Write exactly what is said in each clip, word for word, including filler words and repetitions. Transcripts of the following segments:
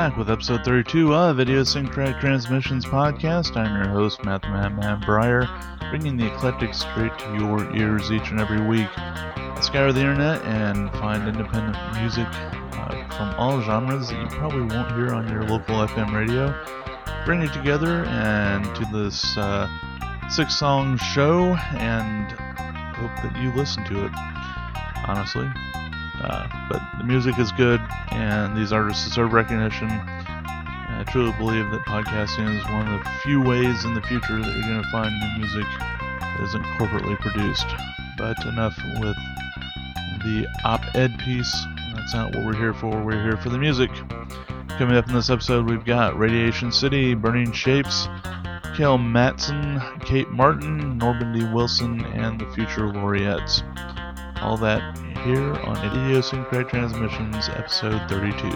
back with episode thirty-two of Idiosyncratic Transmissions Podcast. I'm your host, Matt the Madman Breyer, bringing the eclectic straight to your ears each and every week. I scour the internet and find independent music uh, from all genres that you probably won't hear on your local F M radio. Bring it together and to this uh, six-song show, and hope that you listen to it, honestly. Uh, but the music is good, and these artists deserve recognition. And I truly believe that podcasting is one of the few ways in the future that you're going to find new music that isn't corporately produced. But enough with the op-ed piece. That's not what we're here for. We're here for the music. Coming up in this episode, we've got Radiation City, Burning Shapes, Kale Matson, Kate Martin, Normandy Wilson, and the Future Laureates. All that here on Idiosyncratic Transmissions, episode thirty-two.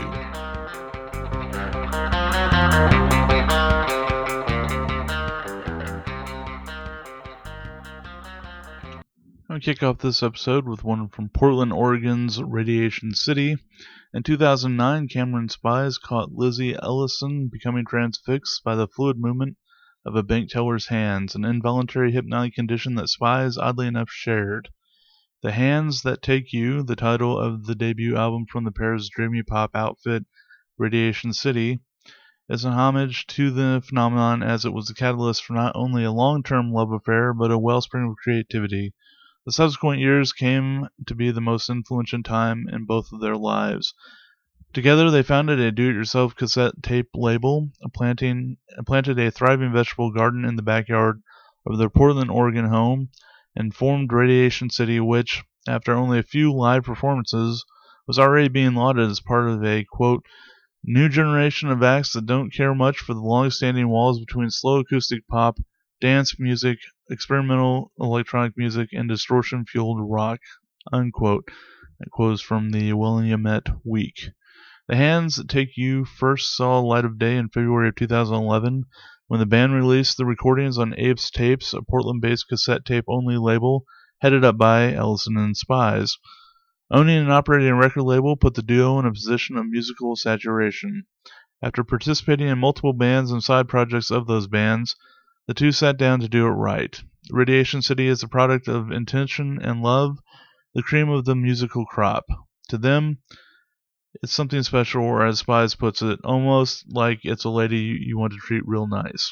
I'm going to kick off this episode with one from Portland, Oregon's Radiation City. In two thousand nine, Cameron spies caught Lizzie Ellison becoming transfixed by the fluid movement of a bank teller's hands, an involuntary hypnotic condition that spies, oddly enough, shared. The Hands That Take You, the title of the debut album from the pair's dreamy pop outfit, Radiation City, is an homage to the phenomenon, as it was the catalyst for not only a long-term love affair, but a wellspring of creativity. The subsequent years came to be the most influential time in both of their lives. Together, they founded a do-it-yourself cassette tape label, planting, planted a thriving vegetable garden in the backyard of their Portland, Oregon home, and formed Radiation City, which, after only a few live performances, was already being lauded as part of a, quote, new generation of acts that don't care much for the long-standing walls between slow acoustic pop, dance music, experimental electronic music, and distortion-fueled rock, unquote. That quote is from the Willamette Week. The Hands That Take You first saw light of day in February of two thousand eleven, when the band released the recordings on Apes Tapes, a Portland-based cassette tape-only label headed up by Ellison and Spies. Owning and operating a record label put the duo in a position of musical saturation. After participating in multiple bands and side projects of those bands, the two sat down to do it right. Radiation City is a product of intention and love, the cream of the musical crop. To them, it's something special, or as Spies puts it, almost like it's a lady you want to treat real nice.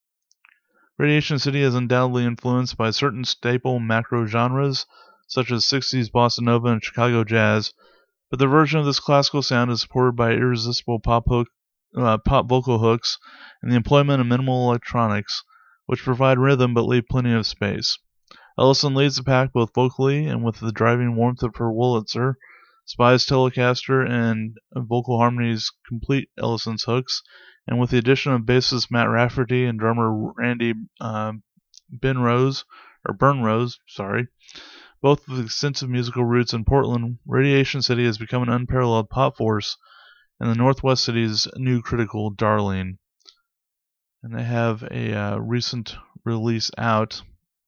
Radiation City is undoubtedly influenced by certain staple macro genres, such as sixties bossa nova and Chicago jazz, but their version of this classical sound is supported by irresistible pop, hook, uh, pop vocal hooks and the employment of minimal electronics, which provide rhythm but leave plenty of space. Ellison leads the pack both vocally and with the driving warmth of her Wurlitzer. Spies Telecaster and vocal harmonies complete Ellison's hooks, and with the addition of bassist Matt Rafferty and drummer Randy uh, Benrose, or Burnrose, sorry, both with extensive musical roots in Portland, Radiation City has become an unparalleled pop force and the Northwest City's new critical darling. And they have a uh, recent release out.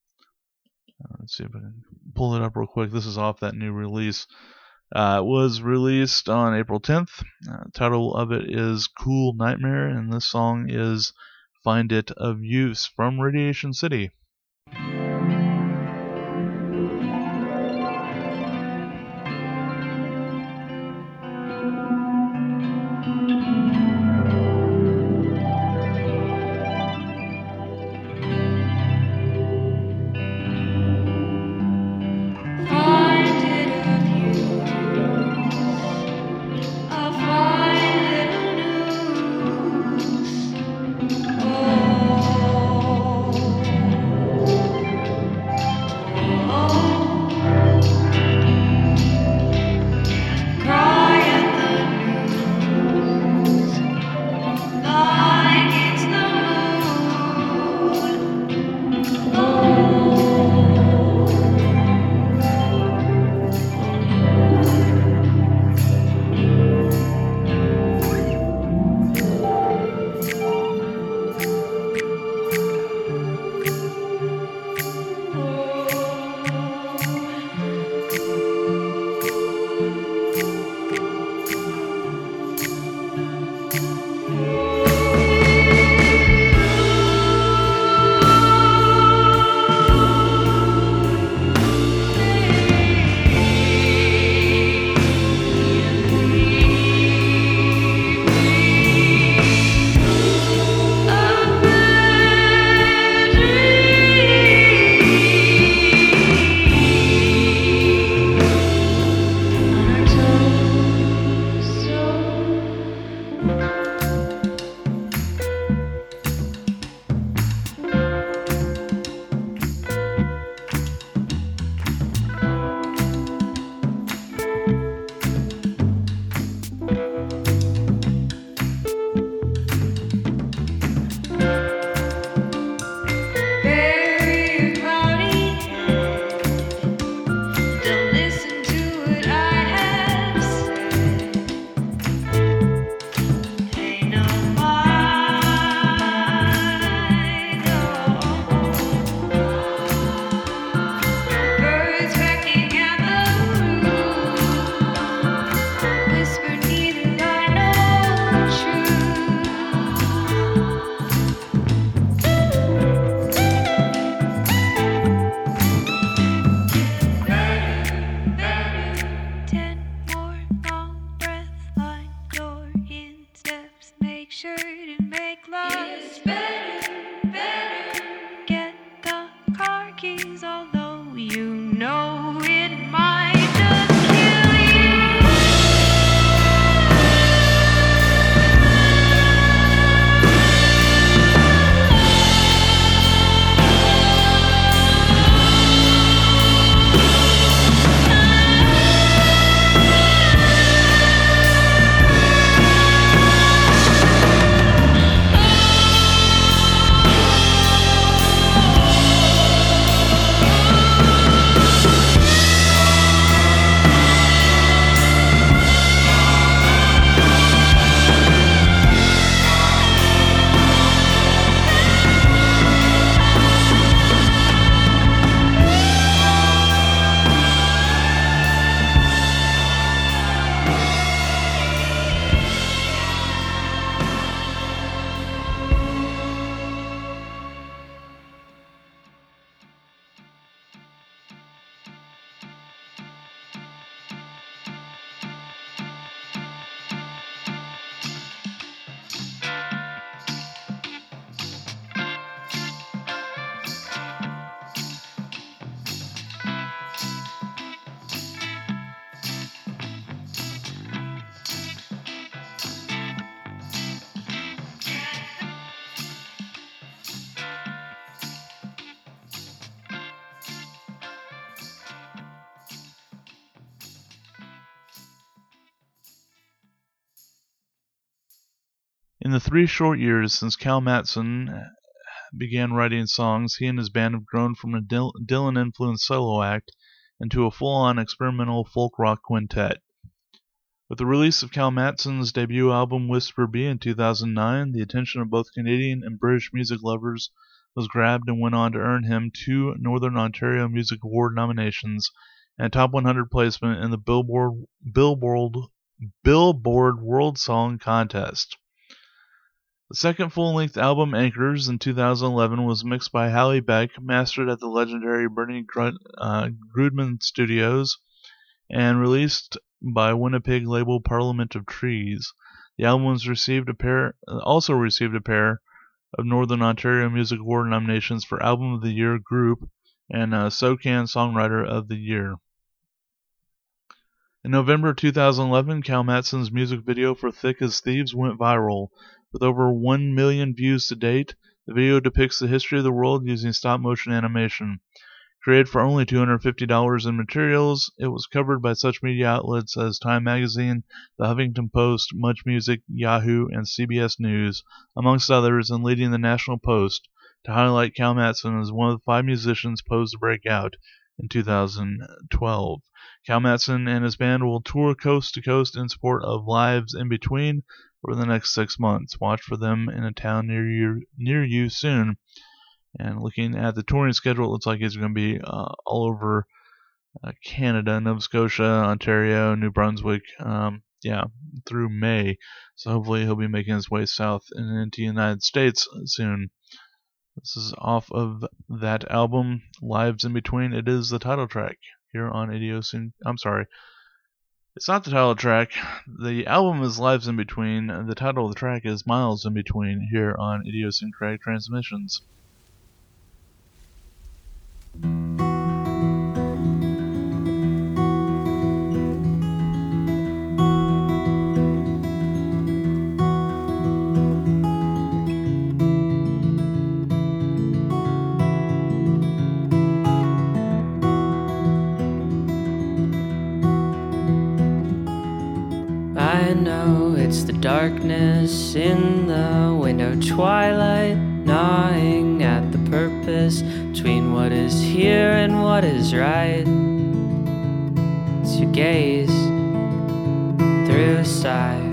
Uh, let's see if I can pull it up real quick. This is off that new release. Uh, it was released on April tenth. Uh, the title of it is Cool Nightmare, and this song is Find It of Use from Radiation City. Oh In the three short years since Cal Matson began writing songs, he and his band have grown from a Dylan-influenced solo act into a full-on experimental folk rock quintet. With the release of Cal Matson's debut album Whisper Bee in two thousand nine, the attention of both Canadian and British music lovers was grabbed and went on to earn him two Northern Ontario Music Award nominations and a top one hundred placement in the Billboard, Billboard, Billboard World Song Contest. The second full-length album, Anchors, in two thousand eleven, was mixed by Halle Beck, mastered at the legendary Bernie Grud, uh, Grudman Studios, and released by Winnipeg label Parliament of Trees. The album was received a pair, also received a pair of Northern Ontario Music Award nominations for Album of the Year Group and uh, SoCan Songwriter of the Year. In November two thousand eleven, Cal Matson's music video for Thick as Thieves went viral. With over one million views to date, the video depicts the history of the world using stop-motion animation. Created for only two hundred fifty dollars in materials, it was covered by such media outlets as Time Magazine, The Huffington Post, MuchMusic, Yahoo, and C B S News, amongst others, and leading the National Post to highlight Cal Matson as one of the five musicians posed to break out in two thousand twelve. Cal Matson and his band will tour coast to coast in support of Lives in Between over the next six months. Watch for them in a town near you, near you soon. And looking at the touring schedule, it looks like it's going to be uh, all over uh, Canada, Nova Scotia, Ontario, New Brunswick, um, yeah, through May. So hopefully he'll be making his way south and into the United States soon. This is off of that album, Lives in Between. It is the title track here on Idiosyncratic. I'm sorry. It's not the title track. The album is Lives in Between. The title of the track is Miles in Between here on Idiosyncratic Transmissions. I know it's the darkness in the window twilight, gnawing at the purpose between what is here and what is right. To gaze through sight,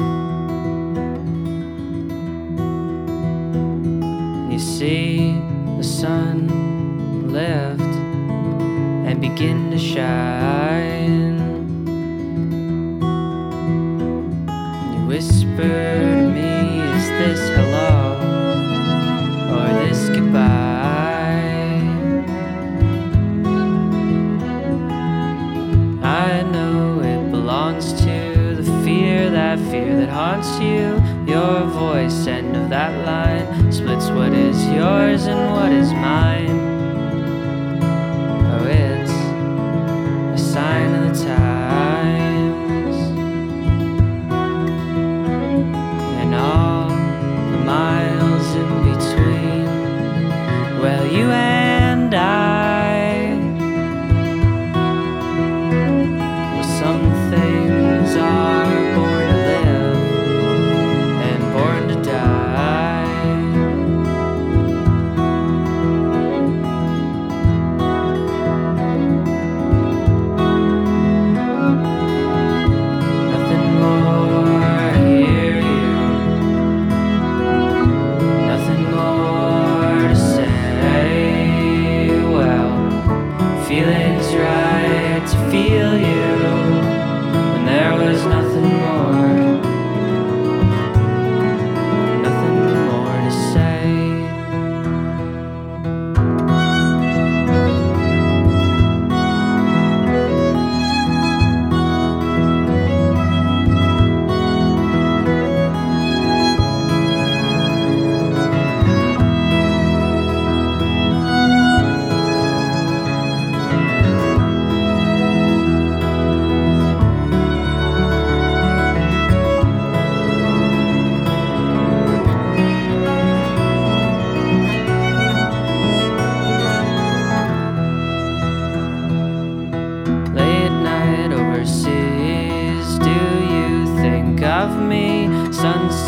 you see the sun lift and begin to shine. Whisper to me, is this hello or this goodbye? I know it belongs to the fear, that fear that haunts you. Your voice, end of that line, splits what is yours and what is mine. Oh, it's a sign of the times. Miles in between, well, you and I. Well, some things are born to live and born to die.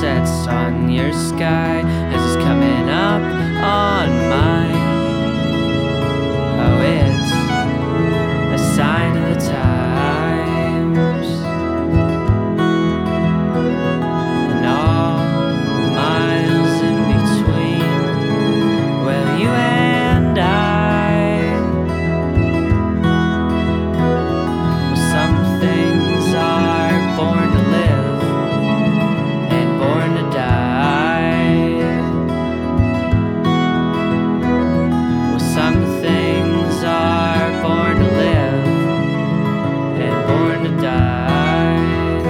sets on your sky as it's coming up on mine. Oh, it's a sign of the times, and all the miles in between, well, you and I. Well, some things are born to live and born to die. Well, some things are born to live and born to die.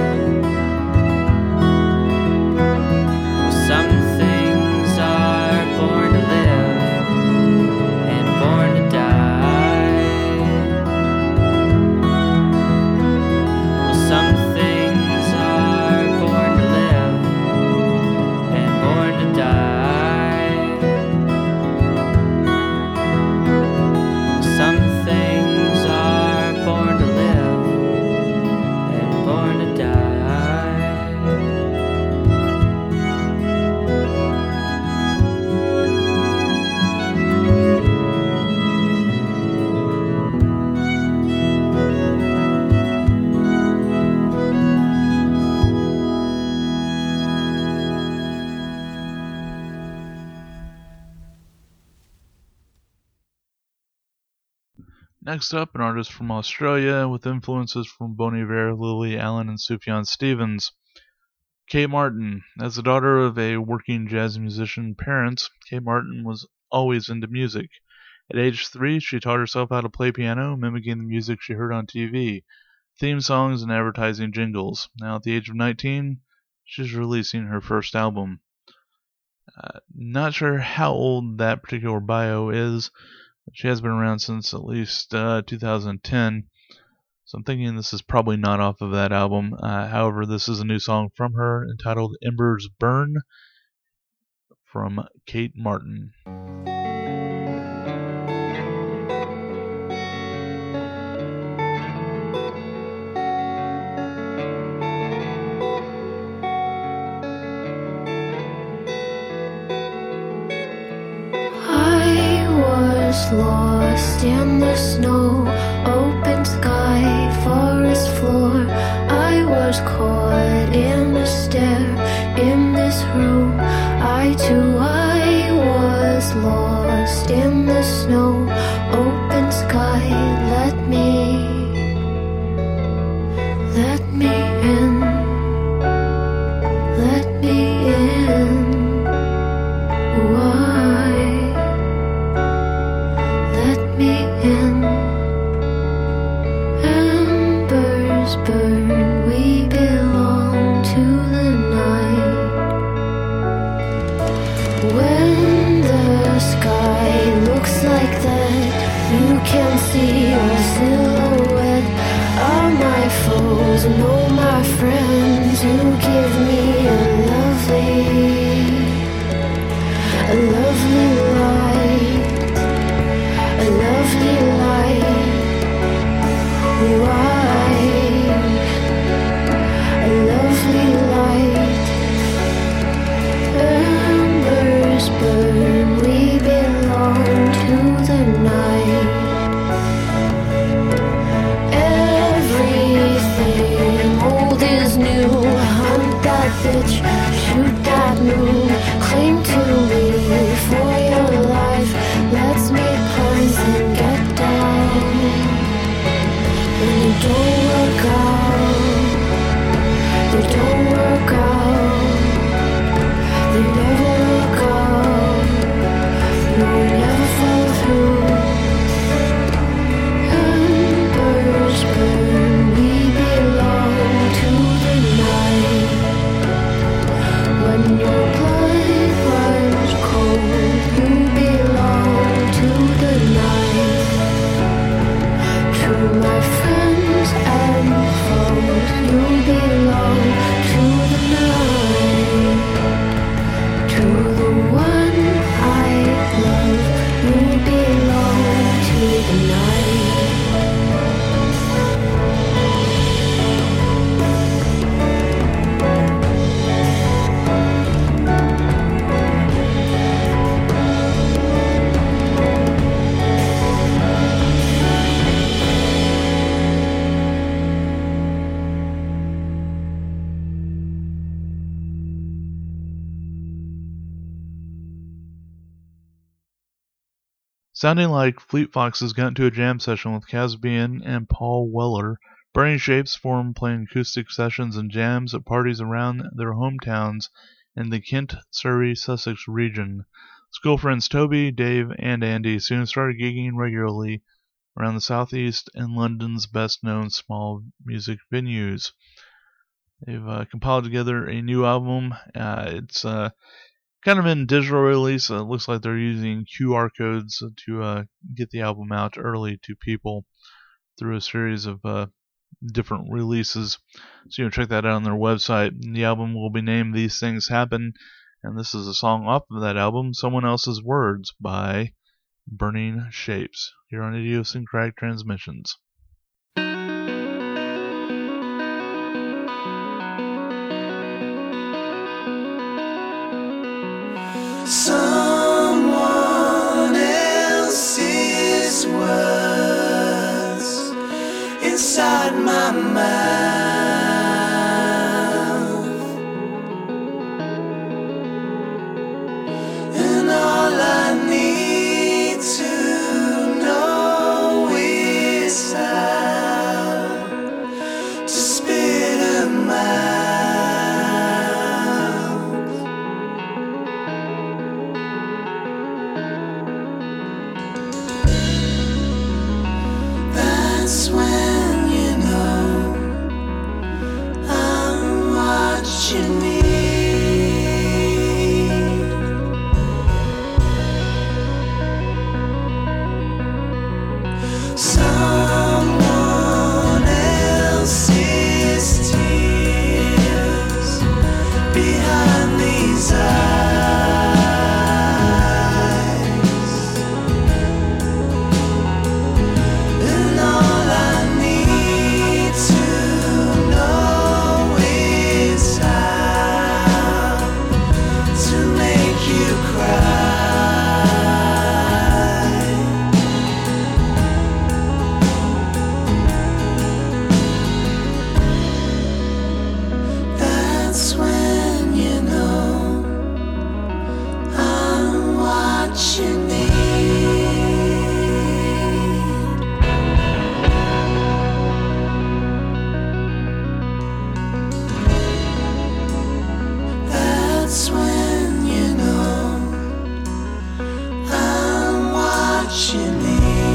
Well, some things are born to live and born to die. Well, some things are born to live and born to die. Some things are born to live and born to die. Next up, an artist from Australia with influences from Bon Iver, Lily Allen, and Sufjan Stevens. Kate Martin. As the daughter of a working jazz musician parents, Kate Martin was always into music. At age three, she taught herself how to play piano, mimicking the music she heard on T V, theme songs, and advertising jingles. Now, at the age of nineteen, she's releasing her first album. Uh, not sure how old that particular bio is. She has been around since at least uh, two thousand ten, so I'm thinking this is probably not off of that album. Uh, however, this is a new song from her entitled Embers Burn from Kate Martin. Lost in the snow, open sky, forest floor. I was caught in a stare in this room. I too, I was lost in the snow, open sky. Let me, let me in, let me in. Why? Me in. Embers burn, we belong to the night. When the sky looks like that, you can see a silhouette of my foes and all my friends who give me a lovely, a lovely life. A lovely light, why? A lovely light. Embers burn, we belong to the night. Everything old is new. Hunt that bitch, shoot that moon. Cling to me for your life. Let's make plans and get down. When they don't work out, they don't work out. They never work out. No, we never fall through. Embers burn, we belong to the night. When your blood runs cold, you belong to the night. To my friends and foes. Sounding like Fleet Foxes got into a jam session with Caspian and Paul Weller, Burning Shapes formed playing acoustic sessions and jams at parties around their hometowns in the Kent, Surrey, Sussex region. School friends Toby, Dave, and Andy soon started gigging regularly around the southeast and London's best-known small music venues. They've uh, compiled together a new album. Uh, it's uh, kind of in digital release. Uh, it looks like they're using Q R codes to uh, get the album out early to people through a series of uh, different releases. So you can check that out on their website. The album will be named These Things Happen, and this is a song off of that album, Someone Else's Words by Burning Shapes, here on Idiosyncratic Transmissions. Someone else's words inside my mouth, and all I need to know is how to spit them out. That's when you know I'm what you need. Someone else's tears behind these eyes, and all I need to know is how to make you cry. That's when you know I'm what you need. That's when you know I'm what you need.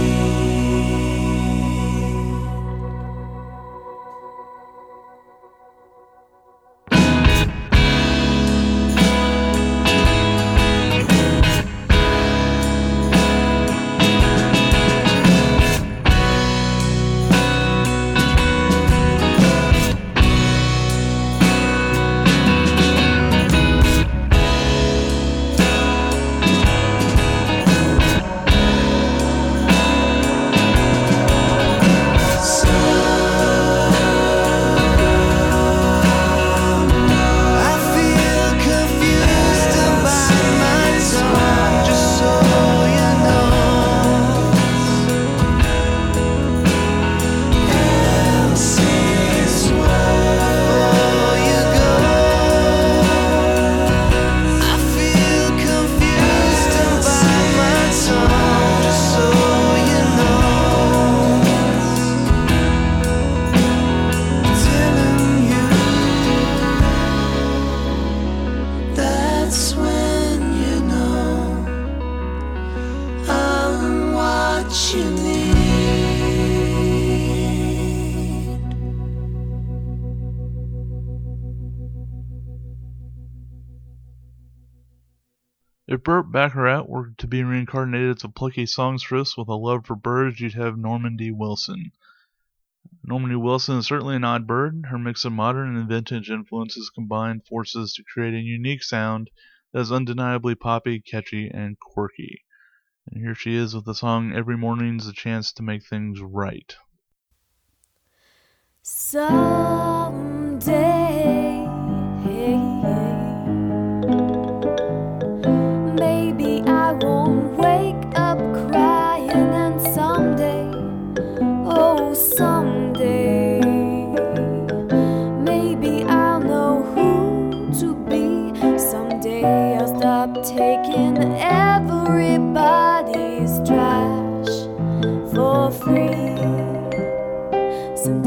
I feel confused about my tongue, just so you know. Else's where you go. I feel confused about my tongue, just so you know. Telling you. That's when you know I'm what you need. If Burt Bacharach were to be reincarnated as a plucky songstress with a love for birds, you'd have Normandy Wilson. Normandy Wilson is certainly an odd bird. Her mix of modern and vintage influences combine forces to create a unique sound that is undeniably poppy, catchy, and quirky. And here she is with the song Every Morning's a Chance to Make Things Right. Someday, maybe I won't wake up crying, and someday, oh someday, maybe I'll know who to be. Someday I'll stop taking everybody's drive.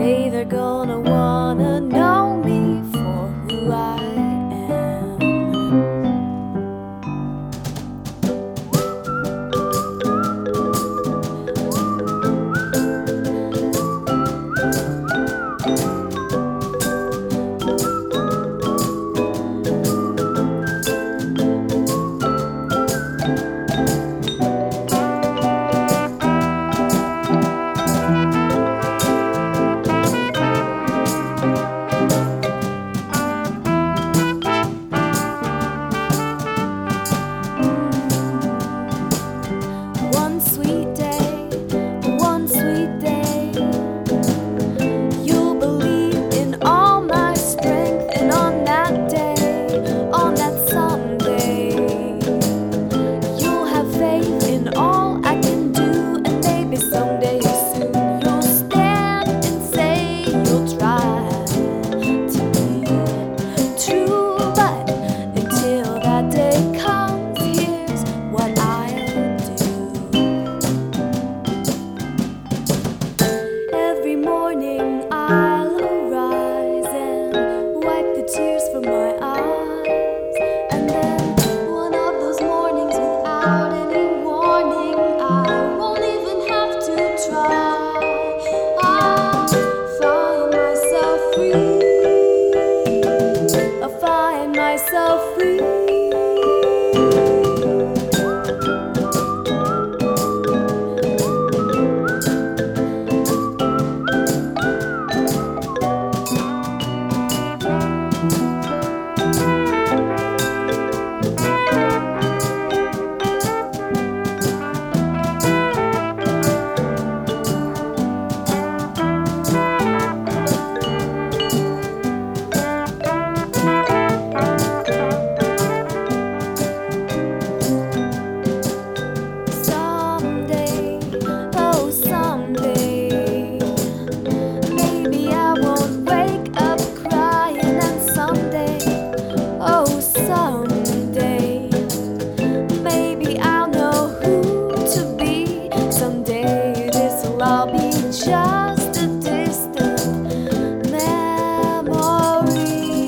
Someday they're gonna wanna know me for who I am. One sweet day, one sweet day, you'll believe in all my strength, and on that day, on that someday, you'll have faith in all I can do, and maybe someday soon you'll stand and say you'll try to be true. But until that day comes, here's what I'll do. Every morning I'll arise and wipe the tears from my eyes, and then one of those mornings without any warning, I won't even have to try. I'll find myself free. I'll find myself free. Someday, oh someday, maybe I won't wake up crying, and someday, oh someday, maybe I'll know who to be. Someday this'll all be just a distant memory.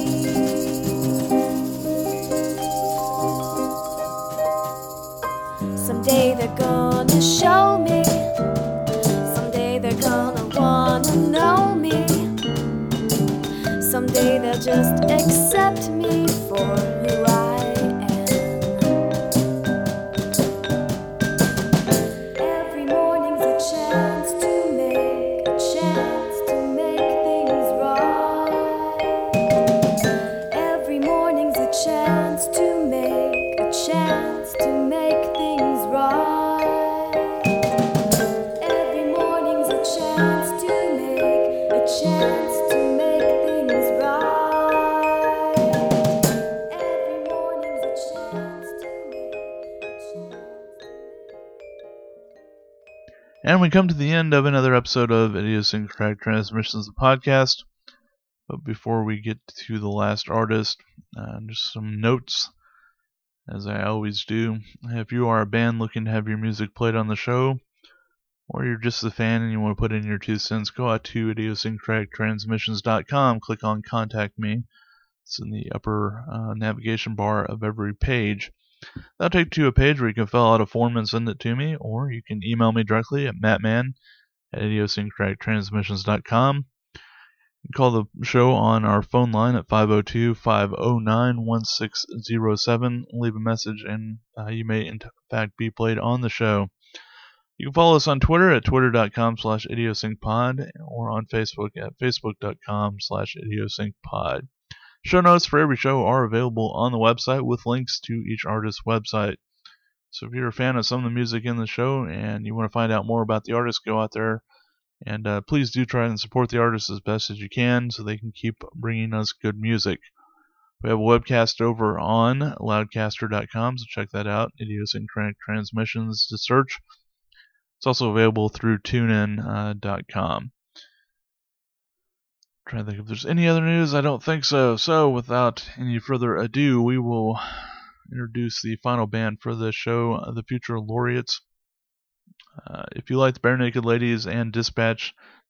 Someday they're gonna show me. Someday they're gonna wanna know me. Someday they'll just accept me for who I am. Every morning's a chance to make, a chance to make things right. Every morning's a chance to make, a chance to make things right. Every morning's a chance to make, a chance to make things right. Every morning's a chance to make, a chance. And we come to the end of another episode of Idiosyncratic Transmissions, the podcast. But before we get to the last artist, uh, just some notes, as I always do. If you are a band looking to have your music played on the show, or you're just a fan and you want to put in your two cents, go out to idiosyncratic transmissions dot com, click on Contact Me. It's in the upper uh, navigation bar of every page. That'll take you to a page where you can fill out a form and send it to me, or you can email me directly at mattman at idiosyncratic transmissions dot com. You can call the show on our phone line at five oh two, five oh nine, one six oh seven. Leave a message and uh, you may in fact be played on the show. You can follow us on Twitter at twitter.com slash idiosyncpod or on Facebook at facebook.com slash idiosyncpod. Show notes for every show are available on the website with links to each artist's website. So if you're a fan of some of the music in the show and you want to find out more about the artist, go out there and uh, please do try and support the artist as best as you can so they can keep bringing us good music. We have a webcast over on loudcaster dot com, so check that out. Idiosyncratic Transmissions to search. It's also available through tune in dot com. Trying to think if there's any other news. I don't think so. So without any further ado, we will introduce the final band for this show, the Future Laureates. Uh, if you like the Bare Naked Ladies and Dispatch,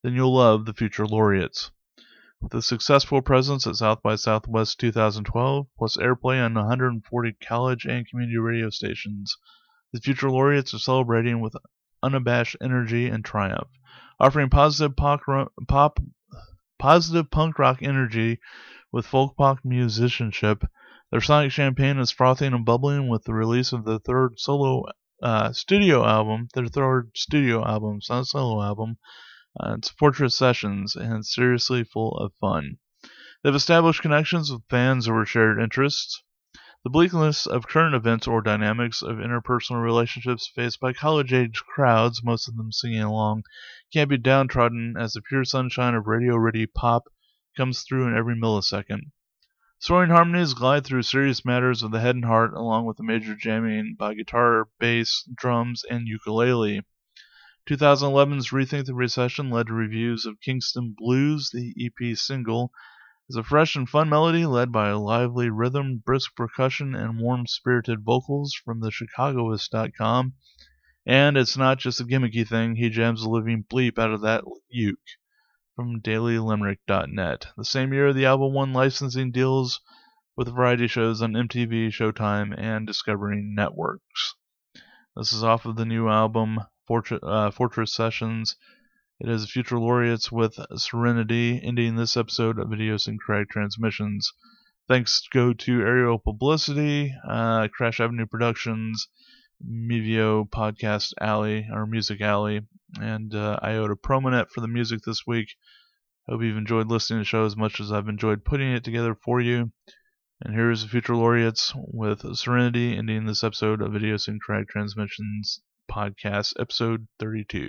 then you'll love the Future Laureates. With a successful presence at South by Southwest two thousand twelve, plus airplay on one hundred forty college and community radio stations, the Future Laureates are celebrating with unabashed energy and triumph, offering positive pop, pop, positive punk rock energy with folk pop musicianship. Their sonic champagne is frothing and bubbling with the release of the third solo uh, studio album. Their third studio album, it's not a solo album. Uh, it's Fortress Sessions, and it's seriously full of fun. They've established connections with fans over shared interests. The bleakness of current events or dynamics of interpersonal relationships faced by college-age crowds, most of them singing along, can't be downtrodden as the pure sunshine of radio-ready pop comes through in every millisecond. Soaring harmonies glide through serious matters of the head and heart, along with the major jamming by guitar, bass, drums, and ukulele. twenty eleven's Rethink the Recession led to reviews of Kingston Blues, the E P single, is a fresh and fun melody led by a lively rhythm, brisk percussion, and warm-spirited vocals from the Chicagoist dot com. And it's not just a gimmicky thing, he jams the living bleep out of that uke from Daily Limerick dot net. The same year, the album won licensing deals with variety shows on M T V, Showtime, and Discovery Networks. This is off of the new album, Fortress, uh, Fortress Sessions. It is Future Laureates with Serenity, ending this episode of Idiosyncratic Transmissions. Thanks go to Aerial Publicity, uh, Crash Avenue Productions, Mevio Podcast Alley, or Music Alley, and uh, Iota Promonet for the music this week. Hope you've enjoyed listening to the show as much as I've enjoyed putting it together for you. And here's the Future Laureates with Serenity, ending this episode of Idiosyncratic Transmissions Podcast, episode thirty-two.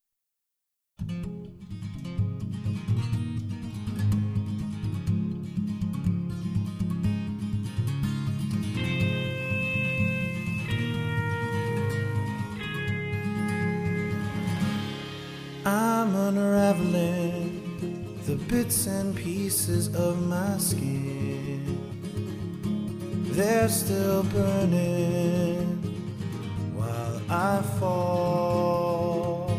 I'm unraveling the bits and pieces of my skin. They're still burning while I fall.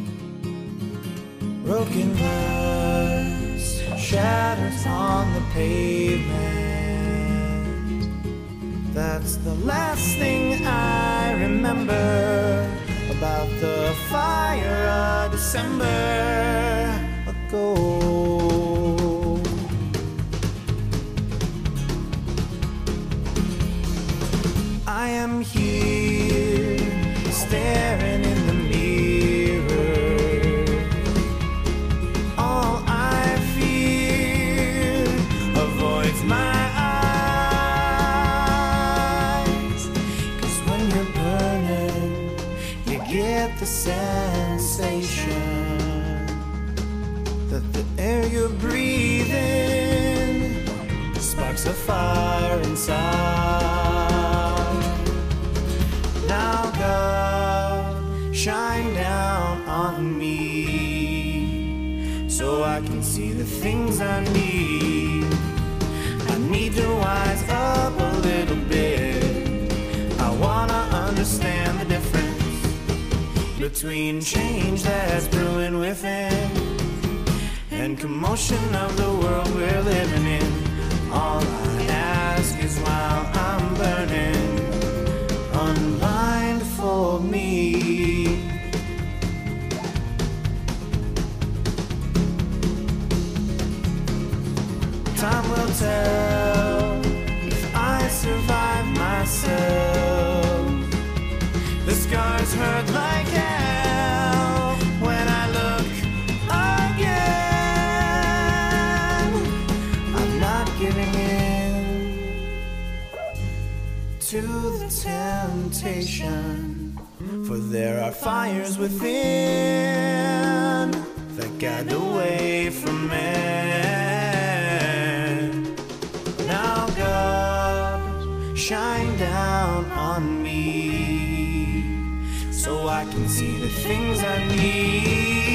Broken glass shatters on the pavement. That's the last thing I remember about the fire of December ago. I am here staring in the mirror. All I fear avoids my eyes. 'Cause when you're burning, you get the sensation that the air you're breathing sparks a fire inside. Now God, shine down on me so I can see the things I need. I need to wise up a little bit. I wanna understand the difference between change that's brewing within and commotion of the world we're living in. All I ask is while I'm burning, unbind for me. Time will tell if I survive myself. The scars hurt like hell when I look again. I'm not giving in to the temptation, for there are fires within that guide the way from man. Now God, shine down on me so I can see the things I need.